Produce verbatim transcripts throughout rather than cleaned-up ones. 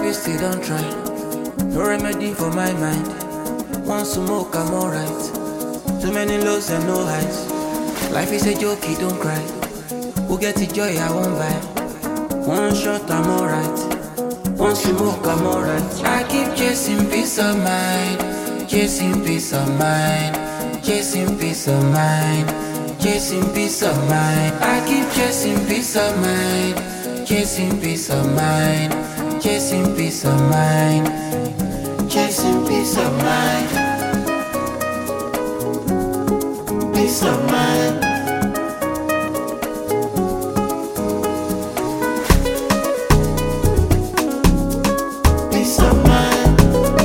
you still don't try. No remedy for my mind. One smoke, I'm alright. Too many lows and no highs. Life is a joke, you don't cry. Who get the joy, I won't buy. One shot, I'm alright. One smoke, I'm alright. I keep chasing peace of mind. Chasing peace of mind. Chasing peace of mind. Chasing peace of mind. I keep chasing peace of mind. Chasing peace of mind. Chasing peace of mind. Chasing peace of mind. Peace of mind. Peace of mind.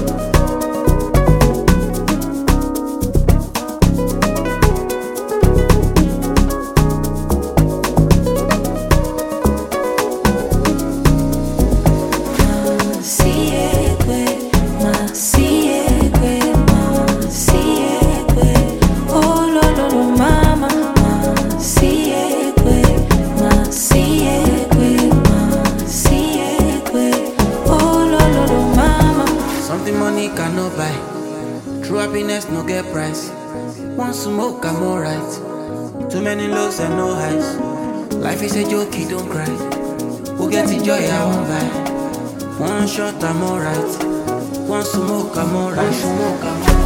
Money cannot buy. True happiness no get price. One smoke, I'm alright. Too many lows and no highs. Life is a joke, you don't cry. Who get the joy, I won't buy. One shot, I'm alright. One smoke, I'm alright. One smoke, I'm alright.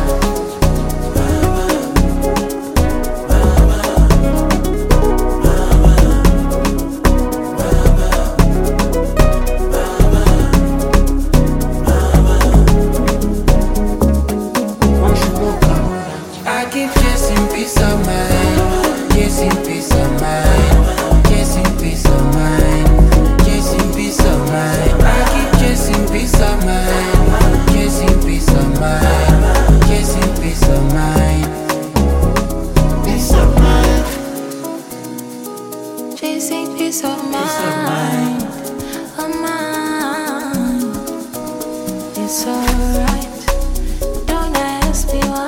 Peace of mind, chasing peace of mind, chasing peace of mind, chasing peace of mind. I keep chasing peace of mind, chasing peace of mind, chasing peace of mind, peace of mind, chasing peace of mind, of mind. It's alright. Don't ask me why.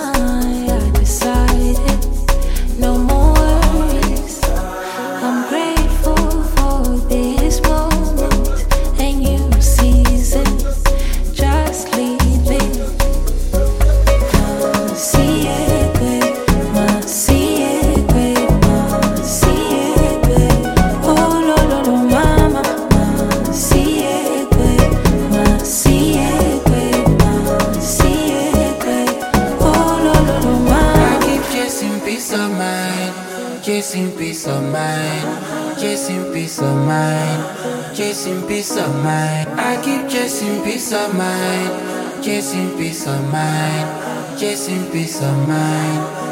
Chasing peace of mind, chasing peace of mind, chasing peace of mind. I keep chasing peace of mind, chasing peace of mind, chasing peace of mind.